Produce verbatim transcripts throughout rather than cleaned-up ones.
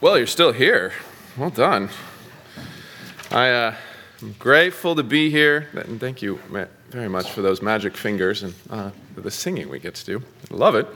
Well, you're still here. Well done. I, uh, I'm grateful to be here, and thank you very much for those magic fingers and uh, for the singing we get to do. I love it.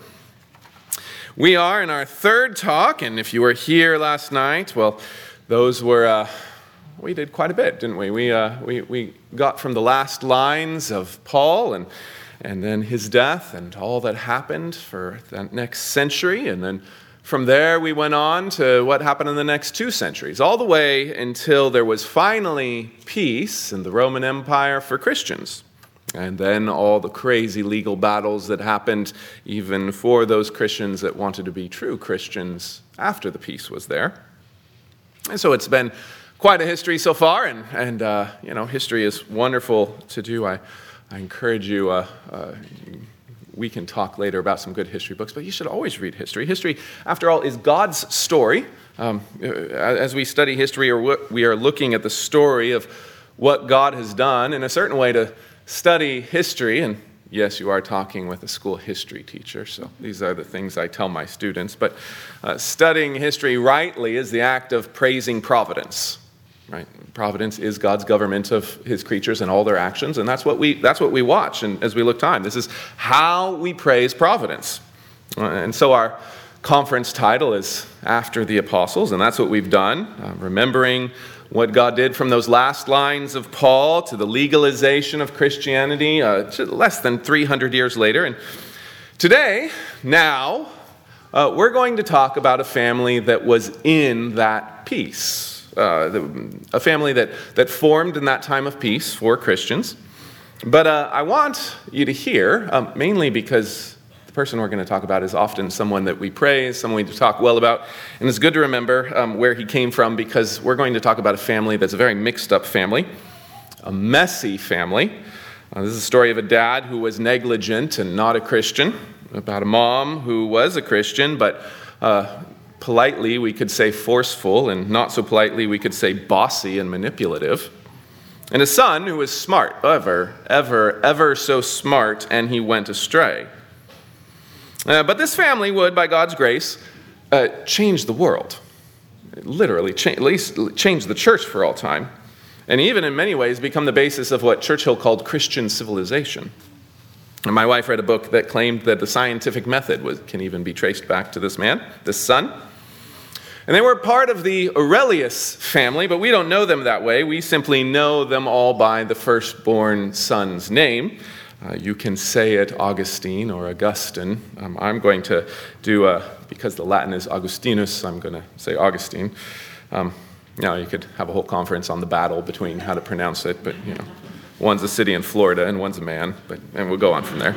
We are in our third talk, and if you were here last night, well, those were, uh, we did quite a bit, didn't we? We, uh, we, we got from the last lines of Paul and, and then his death and all that happened for that next century, and then from there, we went on to what happened in the next two centuries, all the way until there was finally peace in the Roman Empire for Christians. And then all the crazy legal battles that happened even for those Christians that wanted to be true Christians after the peace was there. And so it's been quite a history so far, and, and uh, you know, history is wonderful to do. I, I encourage you... Uh, uh, We can talk later about some good history books, but you should always read history. History, after all, is God's story. Um, as we study history, we are looking at the story of what God has done. In a certain way, to study history, and yes, you are talking with a school history teacher, so these are the things I tell my students, but uh, studying history rightly is the act of praising providence. Right? Providence is God's government of his creatures and all their actions, and that's what we that's what we watch and as we look time. This is how we praise providence. Uh, and so our conference title is After the Apostles, and that's what we've done, uh, remembering what God did from those last lines of Paul to the legalization of Christianity uh, less than three hundred years later. And today, now, uh, we're going to talk about a family that was in that peace. Uh, the, a family that, that formed in that time of peace for Christians. But uh, I want you to hear, um, mainly because the person we're going to talk about is often someone that we praise, someone we talk well about, and it's good to remember um, where he came from, because we're going to talk about a family that's a very mixed up family, a messy family. Uh, this is a story of a dad who was negligent and not a Christian, about a mom who was a Christian, but uh, politely, we could say forceful, and not so politely, we could say bossy and manipulative. And a son who was smart, ever, ever, ever so smart, and he went astray. Uh, but this family would, by God's grace, uh, change the world. Literally, cha- at least change the church for all time. And even in many ways become the basis of what Churchill called Christian civilization. And my wife read a book that claimed that the scientific method was, can even be traced back to this man, this son. And they were part of the Aurelius family, but we don't know them that way. We simply know them all by the firstborn son's name. Uh, you can say it Augustine or Augustine. Um, I'm going to do, a, because the Latin is Augustinus, I'm going to say Augustine. Um, now you could have a whole conference on the battle between how to pronounce it, but you know, one's a city in Florida and one's a man, but and we'll go on from there.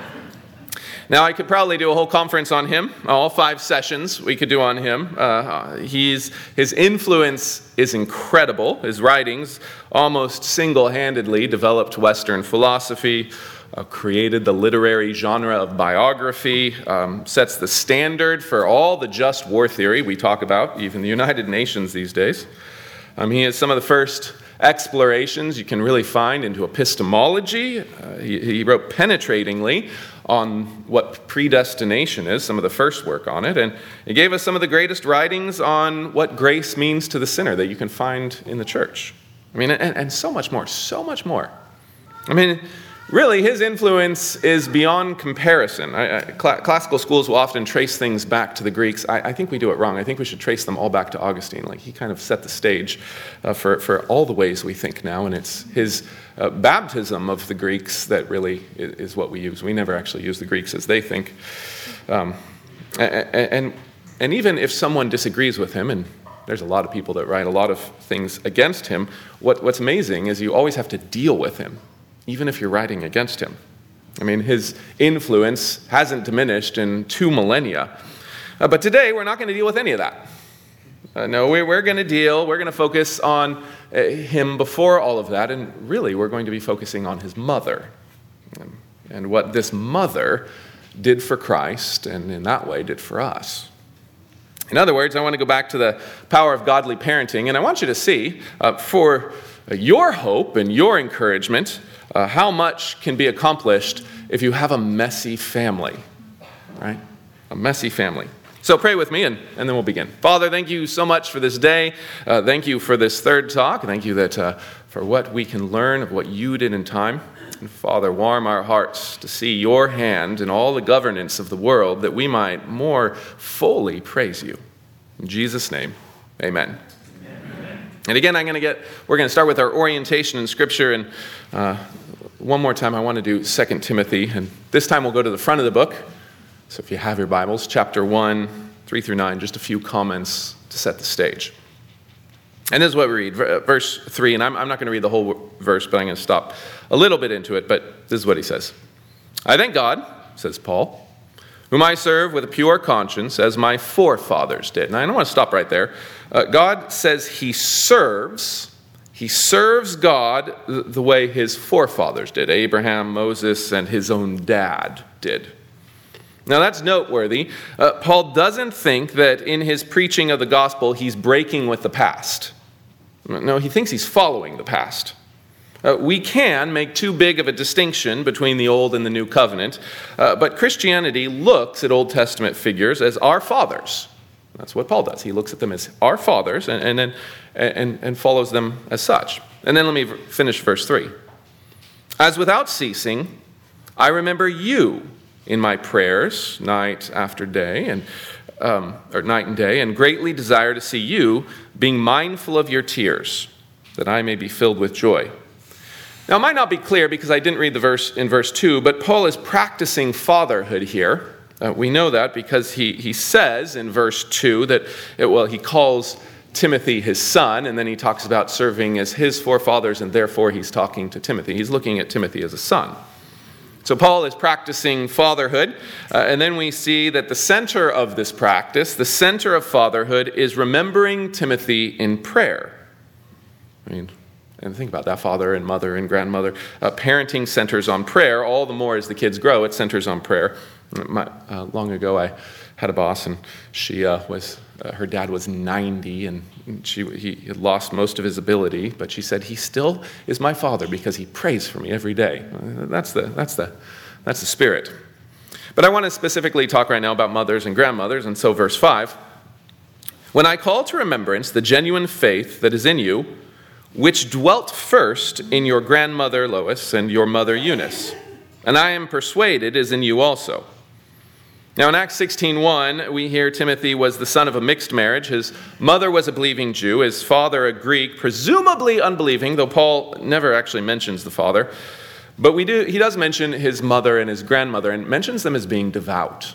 Now, I could probably do a whole conference on him, all five sessions we could do on him. Uh, he's, his influence is incredible. His writings almost single-handedly developed Western philosophy, uh, created the literary genre of biography, um, sets the standard for all the just war theory we talk about, even the United Nations these days. Um, he is some of the first explorations you can really find into epistemology. Uh, he, he wrote penetratingly on what predestination is, some of the first work on it, and he gave us some of the greatest writings on what grace means to the sinner that you can find in the church. I mean, and, and so much more, so much more. I mean, really, his influence is beyond comparison. I, I, cl- classical schools will often trace things back to the Greeks. I, I think we do it wrong. I think we should trace them all back to Augustine. Like, he kind of set the stage uh, for, for all the ways we think now, and it's his uh, baptism of the Greeks that really is, is what we use. We never actually use the Greeks as they think. Um, and, and, and even if someone disagrees with him, and there's a lot of people that write a lot of things against him, what, what's amazing is you always have to deal with him, even if you're writing against him. I mean, his influence hasn't diminished in two millennia. Uh, but today, we're not going to deal with any of that. Uh, no, we're, we're going to deal, we're going to focus on uh, him before all of that, and really, we're going to be focusing on his mother, and, and what this mother did for Christ, and in that way did for us. In other words, I want to go back to the power of godly parenting, and I want you to see, uh, for your hope and your encouragement, Uh, how much can be accomplished if you have a messy family, right? A messy family. So pray with me, and, and then we'll begin. Father, thank you so much for this day. Uh, thank you for this third talk. Thank you that uh, for what we can learn of what you did in time. And Father, warm our hearts to see your hand in all the governance of the world, that we might more fully praise you. In Jesus' name, amen. Amen. And again, I'm going to get. We're going to start with our orientation in Scripture, and uh, one more time, I want to do Second Timothy, and this time we'll go to the front of the book. So if you have your Bibles, chapter one, three through nine, just a few comments to set the stage. And this is what we read, verse three, and I'm, I'm not going to read the whole verse, but I'm going to stop a little bit into it, but this is what he says. I thank God, says Paul, whom I serve with a pure conscience, as my forefathers did. And I don't want to stop right there. Uh, God says he serves, he serves God the way his forefathers did, Abraham, Moses, and his own dad did. Now that's noteworthy. Uh, Paul doesn't think that in his preaching of the gospel he's breaking with the past. No, he thinks he's following the past. Uh, we can make too big of a distinction between the Old and the New Covenant, uh, but Christianity looks at Old Testament figures as our fathers. That's what Paul does. He looks at them as our fathers and, and, and, and, and follows them as such. And then let me finish verse three. As without ceasing, I remember you in my prayers, night after day, and um, or night and day, and greatly desire to see you, being mindful of your tears, that I may be filled with joy. Now, it might not be clear because I didn't read the verse in verse two, but Paul is practicing fatherhood here. Uh, we know that because he, he says in verse two that, it, well, he calls Timothy his son, and then he talks about serving as his forefathers, and therefore he's talking to Timothy. He's looking at Timothy as a son. So Paul is practicing fatherhood, uh, and then we see that the center of this practice, the center of fatherhood, is remembering Timothy in prayer. I mean, and think about that, father and mother and grandmother. Uh, parenting centers on prayer. All the more as the kids grow, it centers on prayer. My, uh, long ago, I had a boss, and she uh, was uh, her dad was ninety, and she he had lost most of his ability. But she said he still is my father because he prays for me every day. Uh, that's the that's the that's the spirit. But I want to specifically talk right now about mothers and grandmothers, and so verse five. When I call to remembrance the genuine faith that is in you, which dwelt first in your grandmother Lois and your mother Eunice, and I am persuaded is in you also. Now in Acts sixteen one, we hear Timothy was the son of a mixed marriage. His mother was a believing Jew, his father a Greek, presumably unbelieving, though Paul never actually mentions the father. But we do. He does mention his mother and his grandmother, and mentions them as being devout.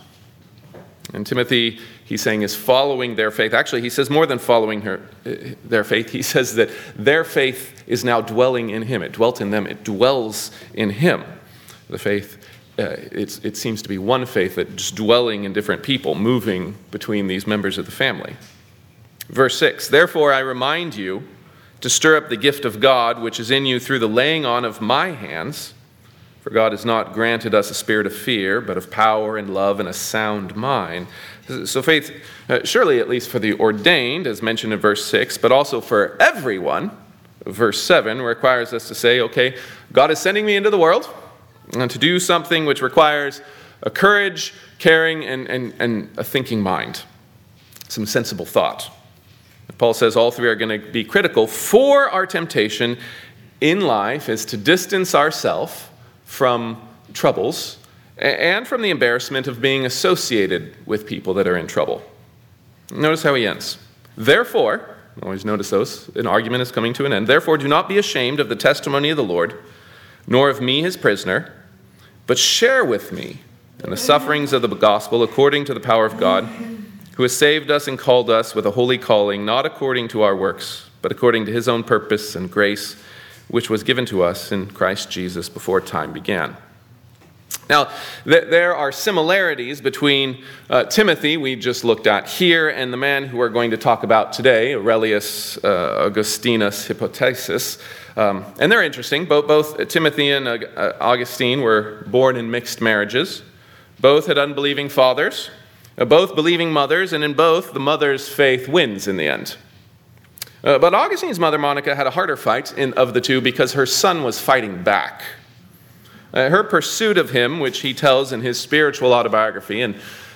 And Timothy, he's saying, is following their faith. Actually, he says more than following her, their faith. He says that their faith is now dwelling in him. It dwelt in them. It dwells in him. The faith, uh, it's, it seems to be one faith that's dwelling in different people, moving between these members of the family. Verse six, therefore I remind you to stir up the gift of God, which is in you through the laying on of my hands. For God has not granted us a spirit of fear, but of power and love and a sound mind. So faith, uh, surely at least for the ordained, as mentioned in verse six, but also for everyone, verse seven, requires us to say, okay, God is sending me into the world and to do something which requires a courage, caring, and, and, and a thinking mind, some sensible thought. Paul says all three are going to be critical, for our temptation in life is to distance ourselves from troubles and from the embarrassment of being associated with people that are in trouble. Notice how he ends. Therefore, always notice those, an argument is coming to an end. Therefore, do not be ashamed of the testimony of the Lord, nor of me his prisoner, but share with me in the sufferings of the gospel according to the power of God, who has saved us and called us with a holy calling, not according to our works, but according to his own purpose and grace, which was given to us in Christ Jesus before time began. Now, th- there are similarities between uh, Timothy, we just looked at here, and the man who we're going to talk about today, Aurelius uh, Augustinus Hippolytus. Um, and they're interesting. Both, both Timothy and uh, Augustine were born in mixed marriages. Both had unbelieving fathers, uh, both believing mothers, and in both, the mother's faith wins in the end. Uh, but Augustine's mother, Monica, had a harder fight in, of the two because her son was fighting back. Uh, her pursuit of him, which he tells in his spiritual autobiography, and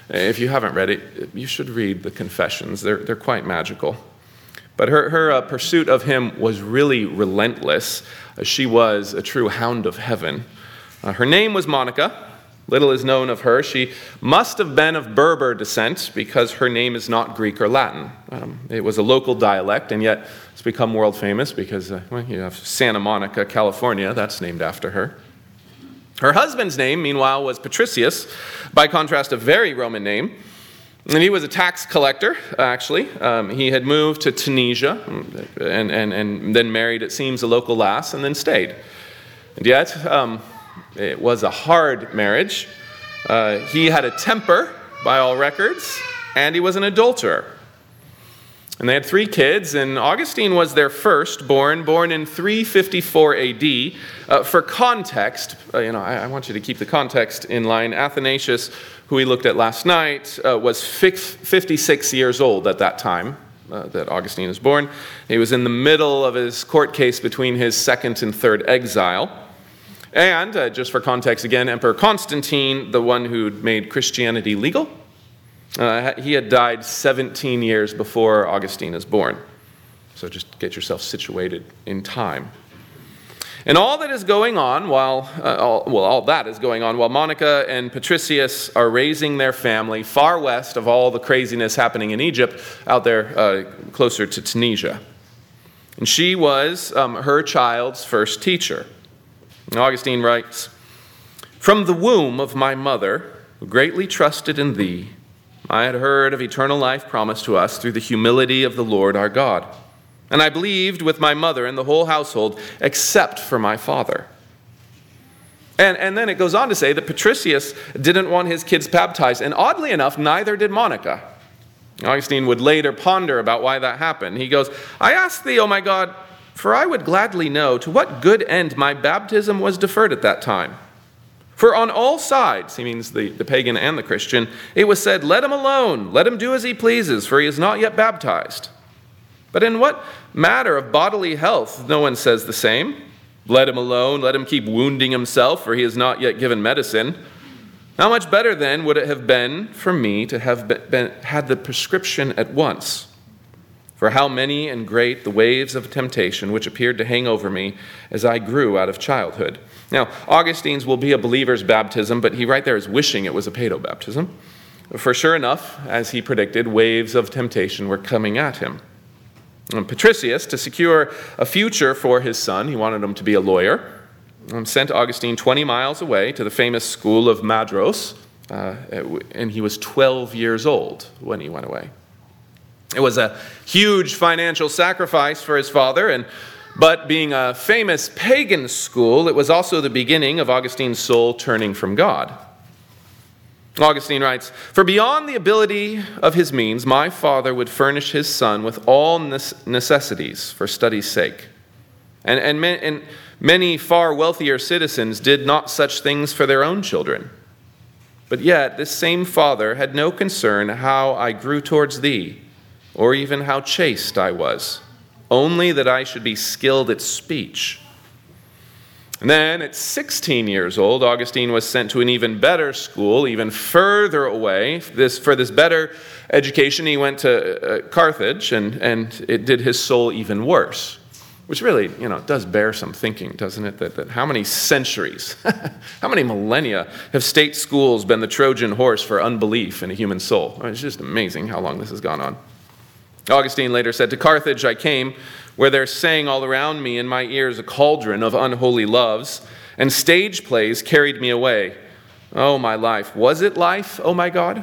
If you haven't read it, you should read the Confessions. They're, they're quite magical. But her, her uh, pursuit of him was really relentless. Uh, she was a true hound of heaven. Uh, her name was Monica. Little is known of her. She must have been of Berber descent because her name is not Greek or Latin. Um, it was a local dialect, and yet it's become world famous because uh, well, you have Santa Monica, California. That's named after her. Her husband's name, meanwhile, was Patricius, by contrast, a very Roman name. And he was a tax collector, actually. Um, he had moved to Tunisia and, and, and then married, it seems, a local lass and then stayed. And yet, um, it was a hard marriage. Uh, he had a temper, by all records, and he was an adulterer. And they had three kids, and Augustine was their firstborn, born in three fifty-four A D. Uh, for context, uh, you know, I, I want you to keep the context in line. Athanasius, who we looked at last night, uh, was fifty-six years old at that time uh, that Augustine was born. He was in the middle of his court case between his second and third exile. And, uh, just for context again, Emperor Constantine, the one who made Christianity legal, uh, he had died seventeen years before Augustine is born. So just get yourself situated in time. And all that is going on while, uh, all, well, all that is going on while Monica and Patricius are raising their family far west of all the craziness happening in Egypt, out there uh, closer to Tunisia. And she was um, her child's first teacher. Augustine writes, "From the womb of my mother, who greatly trusted in thee, I had heard of eternal life promised to us through the humility of the Lord our God. And I believed with my mother and the whole household, except for my father." And, and then it goes on to say that Patricius didn't want his kids baptized, and oddly enough, neither did Monica. Augustine would later ponder about why that happened. He goes, "I ask thee, O my God, for I would gladly know to what good end my baptism was deferred at that time. For on all sides," he means the, the pagan and the Christian, "it was said, let him alone, let him do as he pleases, for he is not yet baptized. But in what matter of bodily health, no one says the same. Let him alone, let him keep wounding himself, for he is not yet given medicine. How much better then would it have been for me to have been, been, had the prescription at once? For how many and great the waves of temptation which appeared to hang over me as I grew out of childhood." Now, Augustine's will be a believer's baptism, but he right there is wishing it was a paedo baptism. For sure enough, as he predicted, waves of temptation were coming at him. And Patricius, to secure a future for his son, he wanted him to be a lawyer, um, sent Augustine twenty miles away to the famous school of Madros, uh, and he was twelve years old when he went away. It was a huge financial sacrifice for his father, and but being a famous pagan school, it was also the beginning of Augustine's soul turning from God. Augustine writes, "For beyond the ability of his means, my father would furnish his son with all necessities for study's sake. And, and, and many far wealthier citizens did not such things for their own children. But yet this same father had no concern how I grew towards thee, or even how chaste I was, only that I should be skilled at speech." And then at sixteen years old, Augustine was sent to an even better school, even further away. This, for this better education, he went to uh, Carthage, and, and it did his soul even worse. Which really, you know, does bear some thinking, doesn't it? That, that how many centuries, how many millennia have state schools been the Trojan horse for unbelief in a human soul? I mean, it's just amazing how long this has gone on. Augustine later said, "To Carthage I came, where there sang all around me in my ears a cauldron of unholy loves, and stage plays carried me away. Oh, my life, was it life, oh my God?"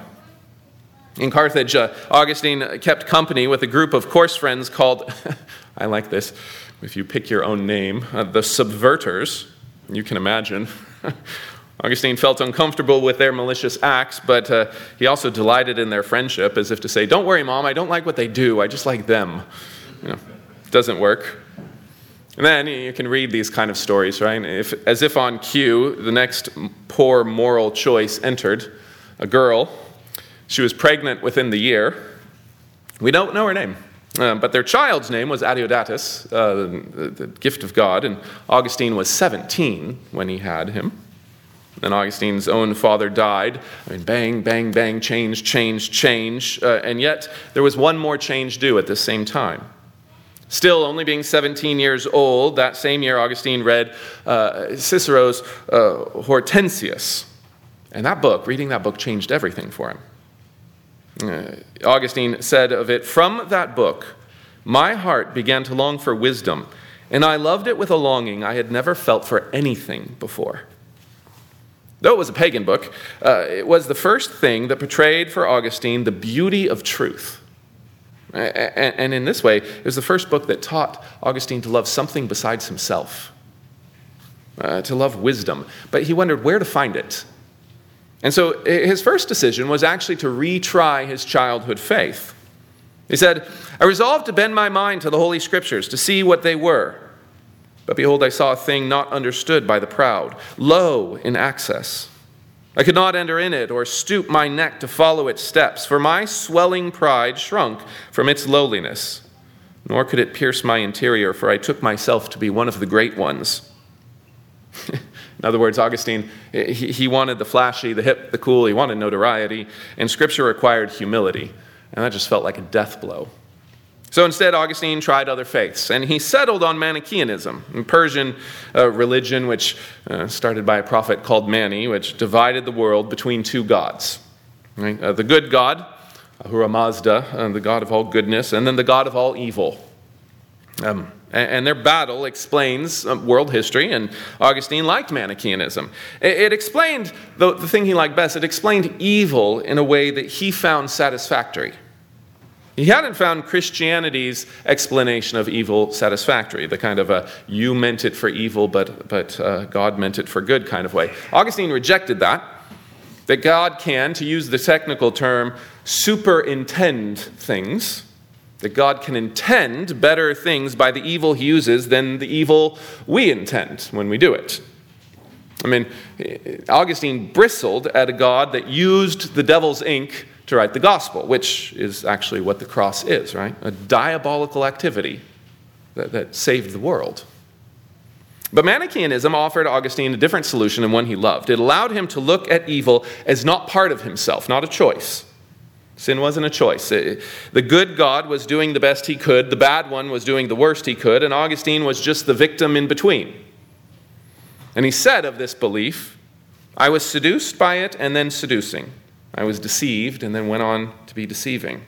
In Carthage, uh, Augustine kept company with a group of coarse friends called, I like this, if you pick your own name, uh, the Subverters. You can imagine. Augustine felt uncomfortable with their malicious acts, but uh, he also delighted in their friendship, as if to say, "Don't worry, Mom, I don't like what they do, I just like them." You know, it doesn't work. And then you can read these kind of stories, right? If, as if on cue, the next poor moral choice entered. A girl. She was pregnant within the year. We don't know her name. Uh, but their child's name was Adeodatus, uh, the, the gift of God, and Augustine was seventeen when he had him. Then Augustine's own father died. I mean, bang, bang, bang, change, change, change. Uh, and yet, there was one more change due at the same time. Still, only being seventeen years old, that same year Augustine read uh, Cicero's uh, Hortensius. And that book, reading that book, changed everything for him. Uh, Augustine said of it, "From that book, my heart began to long for wisdom, and I loved it with a longing I had never felt for anything before." Though it was a pagan book, uh, it was the first thing that portrayed for Augustine the beauty of truth. And in this way, it was the first book that taught Augustine to love something besides himself, uh, to love wisdom. But he wondered where to find it. And so his first decision was actually to retry his childhood faith. He said, "I resolved to bend my mind to the Holy Scriptures, to see what they were. But behold, I saw a thing not understood by the proud, low in access. I could not enter in it or stoop my neck to follow its steps, for my swelling pride shrunk from its lowliness. Nor could it pierce my interior, for I took myself to be one of the great ones." In other words, Augustine, he, he wanted the flashy, the hip, the cool, he wanted notoriety, and Scripture required humility, and that just felt like a death blow. So instead, Augustine tried other faiths, and he settled on Manichaeism, a Persian uh, religion which uh, started by a prophet called Mani, which divided the world between two gods. Right? Uh, the good God, Ahura Mazda, uh, the God of all goodness, and then the God of all evil. Um, and, and their battle explains uh, world history, and Augustine liked Manichaeism. It, it explained, the, the thing he liked best, it explained evil in a way that he found satisfactory. He hadn't found Christianity's explanation of evil satisfactory, the kind of a you meant it for evil, but, but uh, God meant it for good kind of way. Augustine rejected that, that God can, to use the technical term, superintend things, that God can intend better things by the evil he uses than the evil we intend when we do it. I mean, Augustine bristled at a God that used the devil's ink to write the gospel, which is actually what the cross is, right? A diabolical activity that, that saved the world. But Manichaeism offered Augustine a different solution and one he loved. It allowed him to look at evil as not part of himself, not a choice. Sin wasn't a choice. It, the good God was doing the best he could, the bad one was doing the worst he could, and Augustine was just the victim in between. And he said of this belief, "I was seduced by it and then seducing. I was deceived and then went on to be deceiving."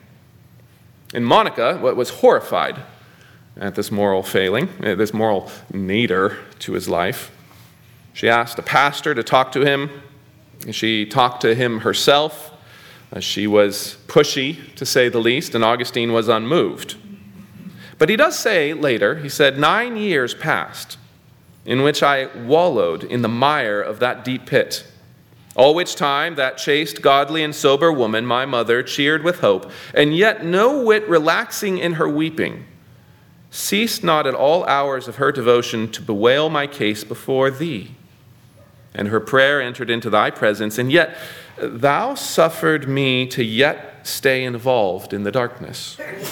And Monica was horrified at this moral failing, this moral nadir to his life. She asked a pastor to talk to him. She talked to him herself. She was pushy, to say the least, and Augustine was unmoved. But he does say later, he said, "Nine years passed in which I wallowed in the mire of that deep pit. All which time that chaste, godly, and sober woman, my mother, cheered with hope, and yet no whit relaxing in her weeping, ceased not at all hours of her devotion to bewail my case before thee. And her prayer entered into thy presence, and yet thou suffered me to yet stay involved in the darkness."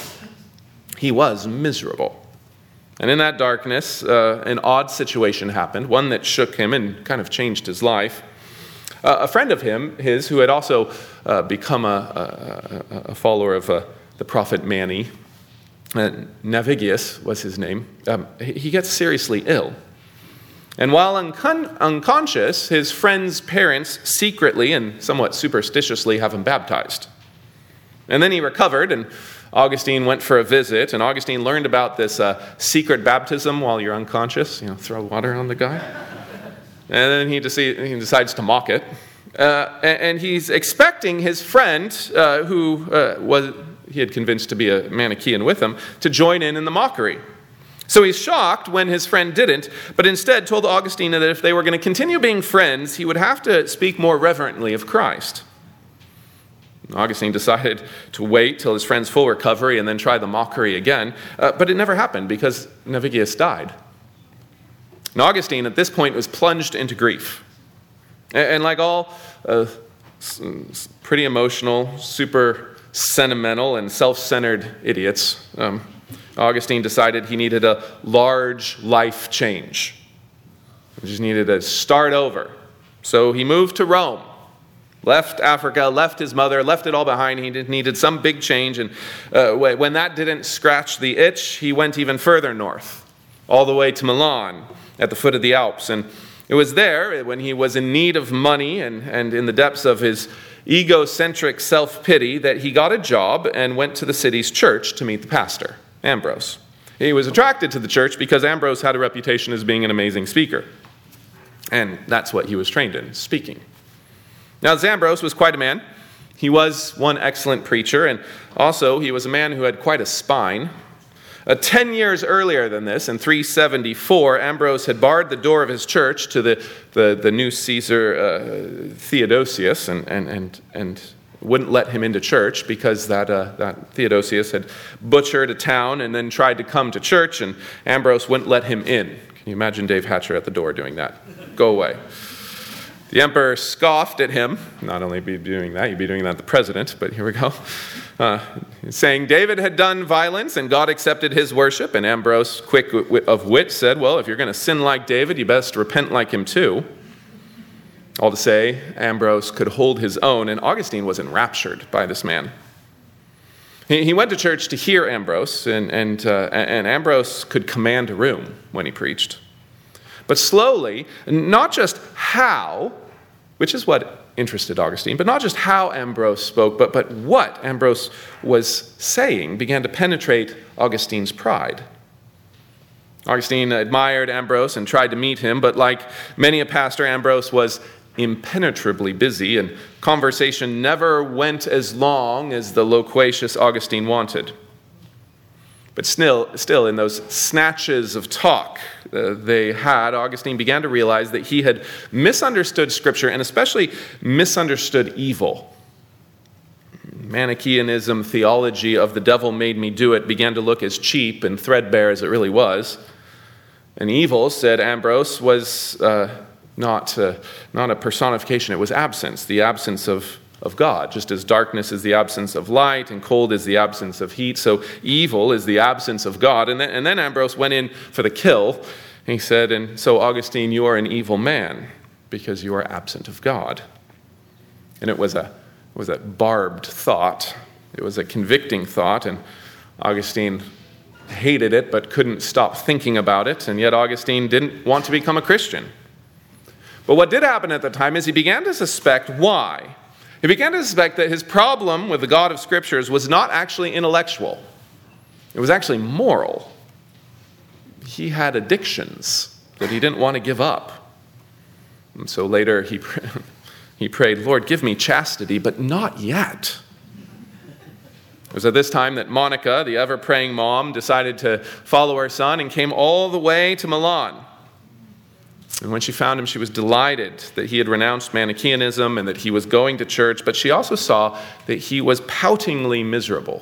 He was miserable. And in that darkness, uh, an odd situation happened, one that shook him and kind of changed his life. Uh, a friend of him, his, who had also uh, become a, a, a follower of uh, the prophet Mani, uh, Navigius was his name, um, he gets seriously ill. And while uncon- unconscious, his friend's parents secretly and somewhat superstitiously have him baptized. And then he recovered, and Augustine went for a visit, and Augustine learned about this uh, secret baptism while you're unconscious, you know, throw water on the guy. And then he, dec- he decides to mock it. Uh, and, and he's expecting his friend, uh, who uh, was he had convinced to be a Manichaean with him, to join in in the mockery. So he's shocked when his friend didn't, but instead told Augustine that if they were going to continue being friends, he would have to speak more reverently of Christ. Augustine decided to wait till his friend's full recovery and then try the mockery again, uh, but it never happened because Navigius died. And Augustine, at this point, was plunged into grief. And, and like all uh, pretty emotional, super sentimental, and self-centered idiots, um, Augustine decided he needed a large life change. He just needed to start over, So he moved to Rome, left Africa, left his mother, left it all behind. He needed some big change. And uh, when that didn't scratch the itch, he went even further north, all the way to Milan, at the foot of the Alps. And it was there, when he was in need of money and, and in the depths of his egocentric self-pity, that he got a job and went to the city's church to meet the pastor, Ambrose. He was attracted to the church because Ambrose had a reputation as being an amazing speaker. And that's what he was trained in, speaking. Now, Ambrose was quite a man. He was one excellent preacher, and also he was a man who had quite a spine. Uh, ten years earlier than this, in three seventy-four, Ambrose had barred the door of his church to the, the, the new Caesar uh, Theodosius, and, and, and, and wouldn't let him into church because that, uh, that Theodosius had butchered a town and then tried to come to church, and Ambrose wouldn't let him in. Can you imagine Dave Hatcher at the door doing that? Go away. The emperor scoffed at him. Not only be doing that, you'd be doing that to the president, but here we go. Uh, saying David had done violence and God accepted his worship. And Ambrose, quick of wit, said, well, if you're going to sin like David, you best repent like him too. All to say, Ambrose could hold his own, and Augustine was enraptured by this man. He, he went to church to hear Ambrose, and, and, uh, and Ambrose could command a room when he preached. But slowly, not just how, which is what interested Augustine, but not just how Ambrose spoke, but, but what Ambrose was saying began to penetrate Augustine's pride. Augustine admired Ambrose and tried to meet him, but like many a pastor, Ambrose was impenetrably busy, and conversation never went as long as the loquacious Augustine wanted. But still, still in those snatches of talk uh, they had, Augustine began to realize that he had misunderstood Scripture and especially misunderstood evil. Manichaeanism theology of the devil made me do it began to look as cheap and threadbare as it really was. And evil, said Ambrose, was uh, not, uh, not a personification, it was absence, the absence of of God. Just as darkness is the absence of light and cold is the absence of heat, so evil is the absence of God. And then, and then Ambrose went in for the kill. He said, and so Augustine, you are an evil man because you are absent of God. And it was a, it was a barbed thought. It was a convicting thought, and Augustine hated it but couldn't stop thinking about it, and yet Augustine didn't want to become a Christian. But what did happen at the time is he began to suspect why. He began to suspect that his problem with the God of Scriptures was not actually intellectual. It was actually moral. He had addictions that he didn't want to give up. And so later he, he prayed, Lord, give me chastity, but not yet. It was at this time that Monica, the ever-praying mom, decided to follow her son and came all the way to Milan. And when she found him, she was delighted that he had renounced Manichaeanism and that he was going to church, but she also saw that he was poutingly miserable.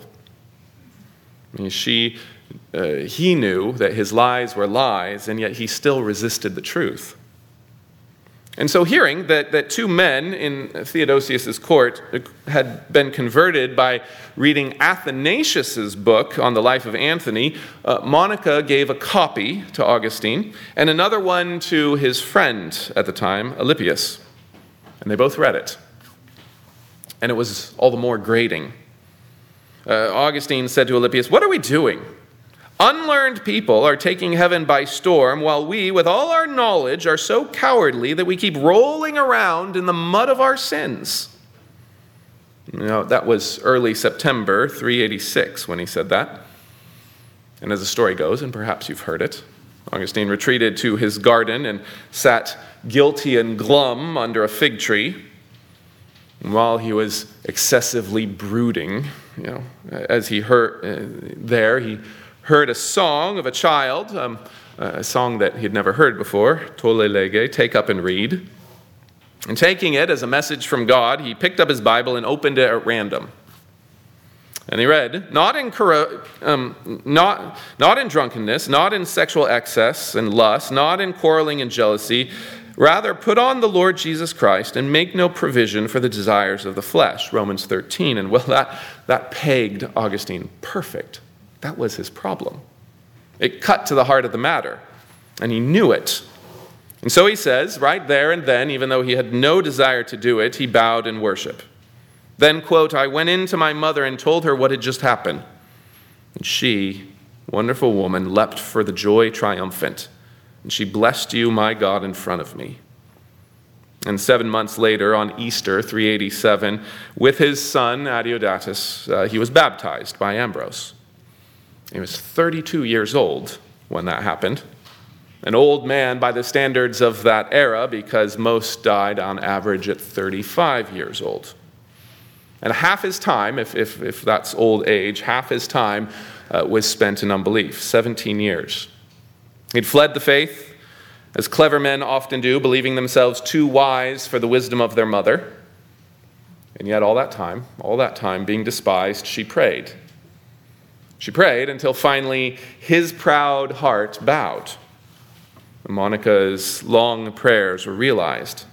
I mean, she, uh, he knew that his lies were lies, and yet he still resisted the truth. And so hearing that, that two men in Theodosius' court had been converted by reading Athanasius' book on the life of Anthony, uh, Monica gave a copy to Augustine and another one to his friend at the time, Alypius. And they both read it. And it was all the more grating. Uh, Augustine said to Alypius, what are we doing? Unlearned people are taking heaven by storm, while we, with all our knowledge, are so cowardly that we keep rolling around in the mud of our sins. You know, that was early September three eighty-six when he said that. And as the story goes, and perhaps you've heard it, Augustine retreated to his garden and sat guilty and glum under a fig tree. And while he was excessively brooding, you know, as he heard uh, there, he heard a song of a child, um, a song that he'd never heard before, Tolle lege, take up and read. And taking it as a message from God, he picked up his Bible and opened it at random. And he read, not in corru- um, not, not in drunkenness, not in sexual excess and lust, not in quarreling and jealousy, rather put on the Lord Jesus Christ and make no provision for the desires of the flesh, Romans thirteen. And well, that, that pegged Augustine perfect. That was his problem. It cut to the heart of the matter, and he knew it. And so he says, right there and then, even though he had no desire to do it, he bowed in worship. Then, quote, I went in to my mother and told her what had just happened. And she, wonderful woman, leapt for the joy triumphant. And she blessed you, my God, in front of me. And seven months later, on Easter, three eighty-seven, with his son, Adeodatus, uh, he was baptized by Ambrose. He was thirty-two years old when that happened. An old man by the standards of that era, because most died on average at thirty-five years old. And half his time, if, if, if that's old age, half his time uh, was spent in unbelief, seventeen years. He'd fled the faith, as clever men often do, believing themselves too wise for the wisdom of their mother. And yet all that time, all that time being despised, she prayed. She prayed until finally his proud heart bowed. Monica's long prayers were realized.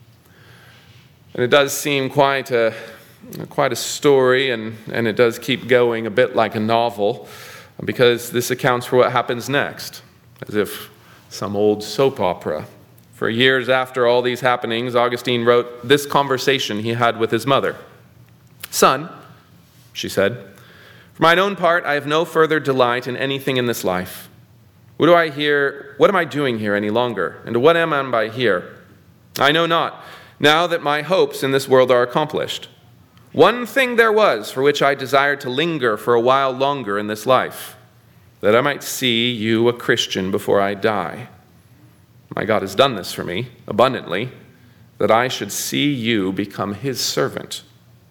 And it does seem quite a, quite a story, and, and it does keep going a bit like a novel, because this accounts for what happens next, as if some old soap opera. For years after all these happenings, Augustine wrote this conversation he had with his mother. Son, she said, for mine own part, I have no further delight in anything in this life. What do I hear? What am I doing here any longer? And to what am I here? I know not, now that my hopes in this world are accomplished. One thing there was for which I desired to linger for a while longer in this life, that I might see you a Christian before I die. My God has done this for me abundantly, that I should see you become his servant.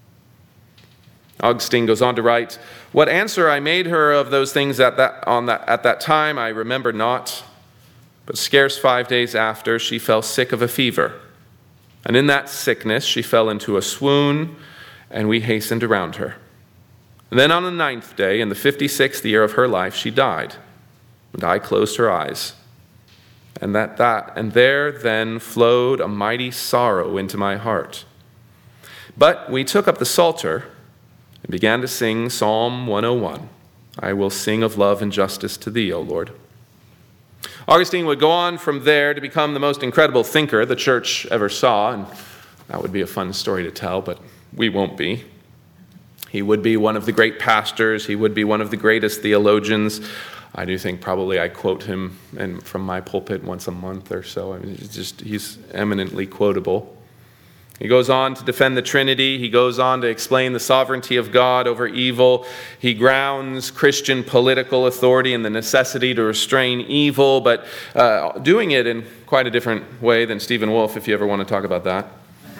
Augustine goes on to write, what answer I made her of those things at that, on that, at that time I remember not, but scarce five days after she fell sick of a fever. And in that sickness she fell into a swoon, and we hastened around her. And then on the ninth day, in the fifty-sixth year of her life, she died, and I closed her eyes. And that, that and there then flowed a mighty sorrow into my heart. But we took up the Psalter and began to sing Psalm one oh one. I will sing of love and justice to thee, O Lord. Augustine would go on from there to become the most incredible thinker the church ever saw, and that would be a fun story to tell, but we won't be. He would be one of the great pastors. He would be one of the greatest theologians. I do think probably I quote him and from my pulpit once a month or so. I mean, it's just he's eminently quotable. He goes on to defend the Trinity. He goes on to explain the sovereignty of God over evil. He grounds Christian political authority in the necessity to restrain evil, but uh, doing it in quite a different way than Stephen Wolfe, if you ever want to talk about that.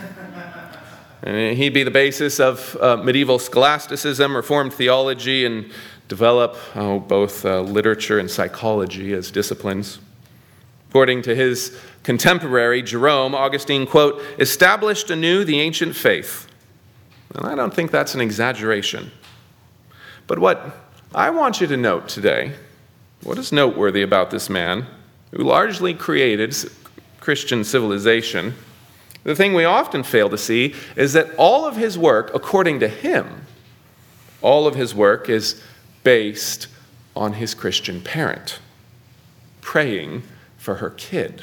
And he'd be the basis of uh, medieval scholasticism, Reformed theology, and develop oh, both uh, literature and psychology as disciplines. According to his contemporary, Jerome, Augustine, quote, established anew the ancient faith. And I don't think that's an exaggeration. But what I want you to note today, what is noteworthy about this man who largely created Christian civilization, the thing we often fail to see is that all of his work, according to him, all of his work is based on his Christian parent, praying for her kid.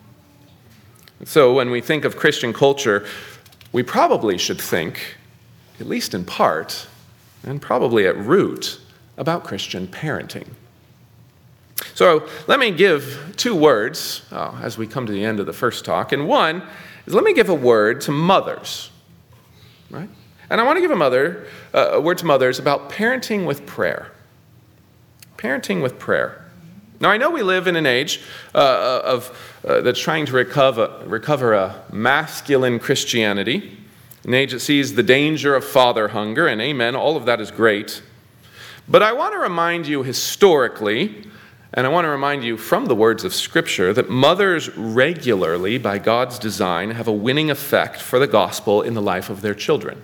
So when we think of Christian culture, we probably should think, at least in part, and probably at root, about Christian parenting. So let me give two words oh, as we come to the end of the first talk. And one is let me give a word to mothers, right? And I want to give a mother uh, a word to mothers about parenting with prayer. Parenting with prayer. Now, I know we live in an age uh, of uh, that's trying to recover, recover a masculine Christianity, an age that sees the danger of father hunger, and amen, all of that is great. But I want to remind you historically, and I want to remind you from the words of Scripture, that mothers regularly, by God's design, have a winning effect for the gospel in the life of their children.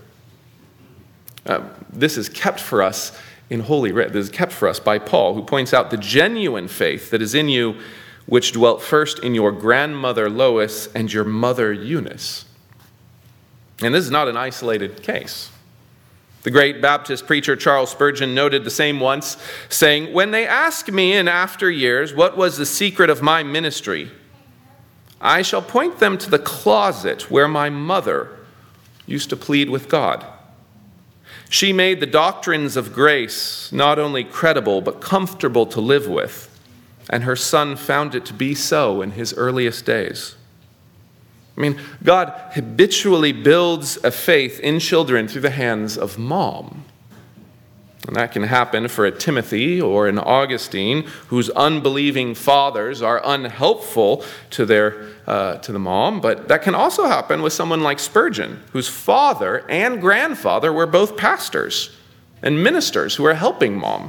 Uh, this is kept for us in Holy Writ. This is kept for us by Paul, who points out the genuine faith that is in you, which dwelt first in your grandmother Lois and your mother Eunice. And this is not an isolated case. The great Baptist preacher Charles Spurgeon noted the same once, saying, "When they ask me in after years what was the secret of my ministry, I shall point them to the closet where my mother used to plead with God. She made the doctrines of grace not only credible, but comfortable to live with, and her son found it to be so in his earliest days. I mean, God habitually builds a faith in children through the hands of mom. And that can happen for a Timothy or an Augustine whose unbelieving fathers are unhelpful to their uh, to the mom. But that can also happen with someone like Spurgeon, whose father and grandfather were both pastors and ministers who are helping mom.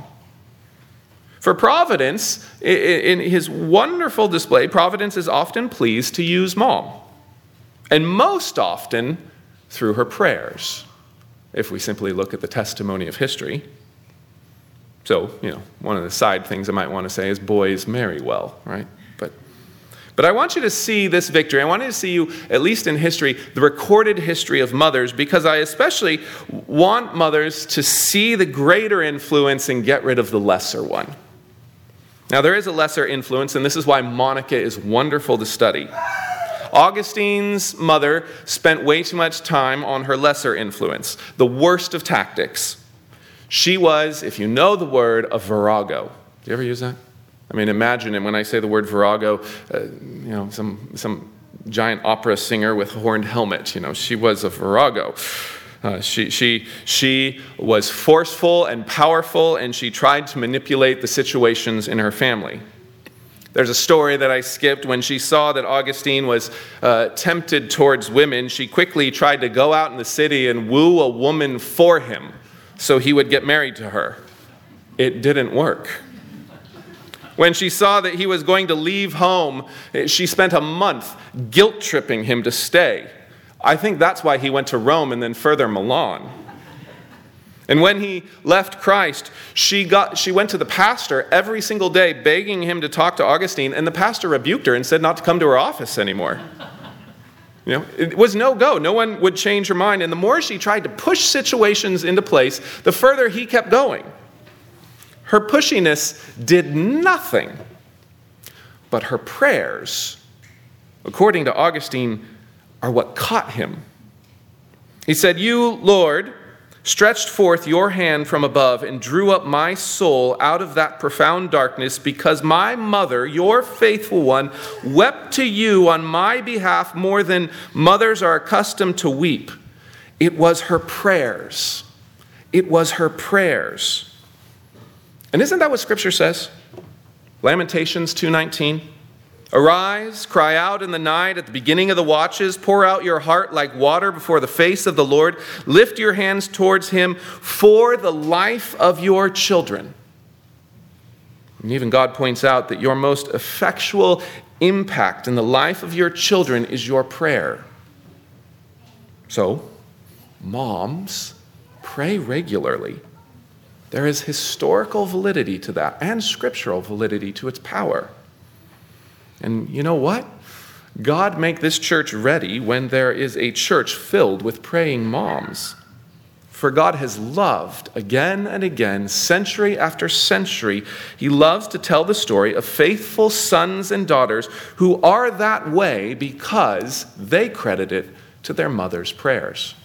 For Providence, in his wonderful display, Providence is often pleased to use mom. And most often through her prayers, if we simply look at the testimony of history. So, you know, one of the side things I might want to say is boys marry well, right? But but I want you to see this victory. I want you to see you, at least in history, the recorded history of mothers, because I especially want mothers to see the greater influence and get rid of the lesser one. Now, there is a lesser influence, and this is why Monica is wonderful to study. Augustine's mother spent way too much time on her lesser influence, the worst of tactics. She was, if you know the word, a virago. Do you ever use that? I mean, imagine it when I say the word virago, uh, you know, some some giant opera singer with a horned helmet. You know, she was a virago. Uh, she she she was forceful and powerful, and she tried to manipulate the situations in her family. There's a story that I skipped. When she saw that Augustine was uh, tempted towards women, she quickly tried to go out in the city and woo a woman for him so he would get married to her. It didn't work. When she saw that he was going to leave home, she spent a month guilt-tripping him to stay. I think that's why he went to Rome and then further Milan. And when he left Christ, she got she went to the pastor every single day begging him to talk to Augustine, and the pastor rebuked her and said not to come to her office anymore. You know, it was no go. No one would change her mind. And the more she tried to push situations into place, the further he kept going. Her pushiness did nothing, but her prayers, according to Augustine, are what caught him. He said, "You, Lord, stretched forth your hand from above and drew up my soul out of that profound darkness, because my mother, your faithful one, wept to you on my behalf more than mothers are accustomed to weep." It was her prayers. It was her prayers. And isn't that what Scripture says? Lamentations two nineteen. "Arise, cry out in the night at the beginning of the watches, pour out your heart like water before the face of the Lord, lift your hands towards him for the life of your children." And even God points out that your most effectual impact in the life of your children is your prayer. So, moms, pray regularly. There is historical validity to that and scriptural validity to its power. And you know what? God make this church ready when there is a church filled with praying moms. For God has loved again and again, century after century, he loves to tell the story of faithful sons and daughters who are that way because they credit it to their mother's prayers.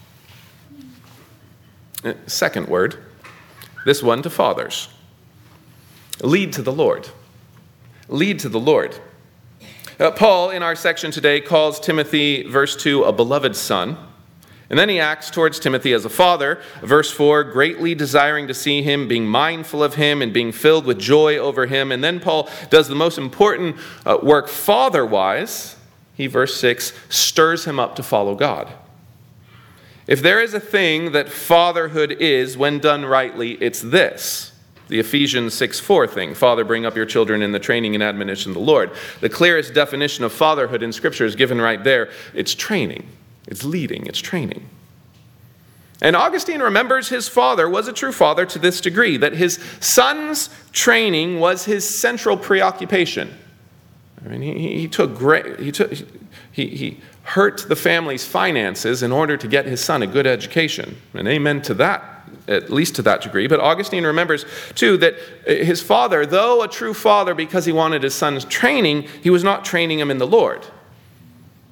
Second word, this one to fathers. Lead to the Lord. Lead to the Lord. Uh, Paul, in our section today, calls Timothy, verse two, a beloved son. And then he acts towards Timothy as a father. Verse four, greatly desiring to see him, being mindful of him, and being filled with joy over him. And then Paul does the most important uh, work father-wise. He, verse six, stirs him up to follow God. If there is a thing that fatherhood is, when done rightly, it's this. The Ephesians six four thing, "Father, bring up your children in the training and admonition of the Lord." The clearest definition of fatherhood in Scripture is given right there. It's training. It's leading. It's training. And Augustine remembers his father was a true father to this degree, that his son's training was his central preoccupation. I mean, he, he took great, he took, he, he hurt the family's finances in order to get his son a good education. And amen to that, at least to that degree. But Augustine remembers, too, that his father, though a true father because he wanted his son's training, he was not training him in the Lord.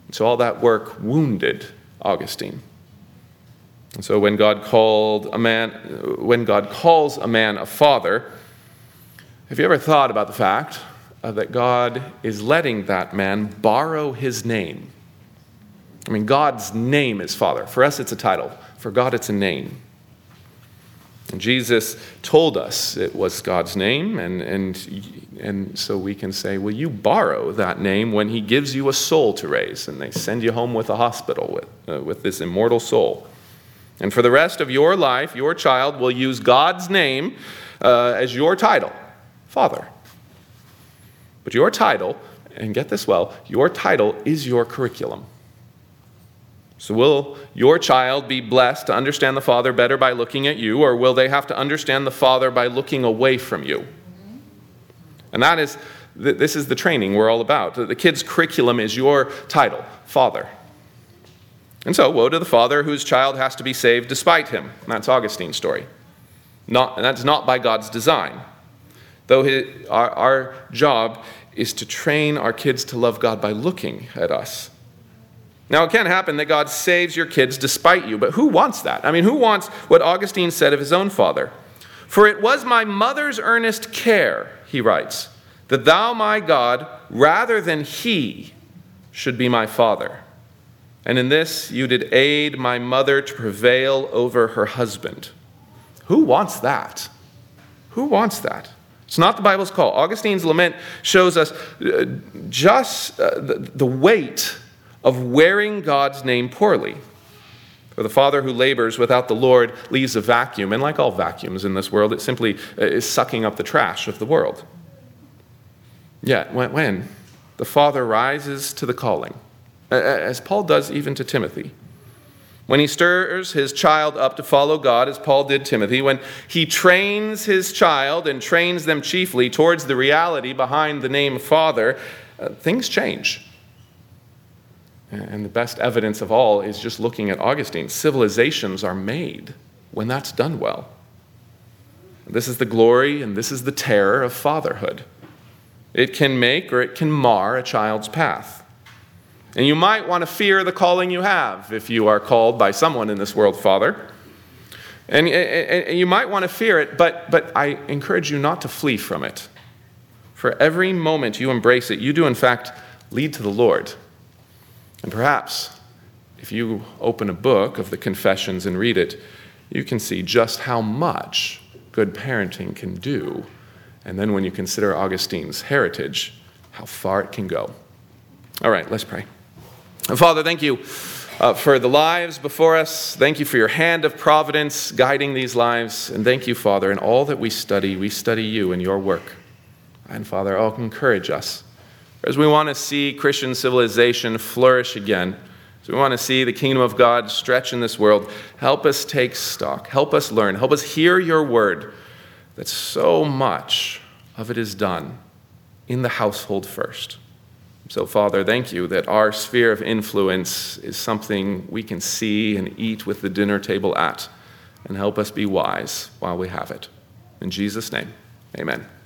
So all that work wounded Augustine. And so when God called a man, when God calls a man a father, have you ever thought about the fact uh, that God is letting that man borrow his name? I mean, God's name is Father. For us, it's a title. For God, it's a name. And Jesus told us it was God's name, and, and, and so we can say, will you borrow that name when he gives you a soul to raise, and they send you home with a hospital with, uh, with this immortal soul. And for the rest of your life, your child will use God's name uh, as your title, Father. But your title, and get this well, your title is your curriculum. So will your child be blessed to understand the Father better by looking at you, or will they have to understand the Father by looking away from you? And that is, this is the training we're all about. The kid's curriculum is your title, Father. And so, woe to the father whose child has to be saved despite him. That's Augustine's story. Not, and that's not by God's design. Though his, our, our job is to train our kids to love God by looking at us. Now, it can happen that God saves your kids despite you, but who wants that? I mean, who wants what Augustine said of his own father? For it was my mother's earnest care, he writes, that thou, my God, rather than he, should be my father. And in this you did aid my mother to prevail over her husband. Who wants that? Who wants that? It's not the Bible's call. Augustine's lament shows us uh, just uh, the, the weight of wearing God's name poorly. For the father who labors without the Lord leaves a vacuum, and like all vacuums in this world, it simply is sucking up the trash of the world. Yet, when, when the father rises to the calling, as Paul does even to Timothy, when he stirs his child up to follow God, as Paul did Timothy, when he trains his child and trains them chiefly towards the reality behind the name Father, uh, things change. And the best evidence of all is just looking at Augustine. Civilizations are made when that's done well. This is the glory and this is the terror of fatherhood. It can make or it can mar a child's path. And you might want to fear the calling you have if you are called by someone in this world father. And, and you might want to fear it, but, but I encourage you not to flee from it. For every moment you embrace it, you do in fact lead to the Lord. And perhaps, if you open a book of the Confessions and read it, you can see just how much good parenting can do. And then when you consider Augustine's heritage, how far it can go. All right, let's pray. Father, thank you uh, for the lives before us. Thank you for your hand of providence guiding these lives. And thank you, Father, in all that we study, we study you and your work. And Father, oh, encourage us. As we want to see Christian civilization flourish again, as we want to see the kingdom of God stretch in this world, help us take stock, help us learn, help us hear your word, that so much of it is done in the household first. So, Father, thank you that our sphere of influence is something we can see and eat with the dinner table at, and help us be wise while we have it. In Jesus' name, amen.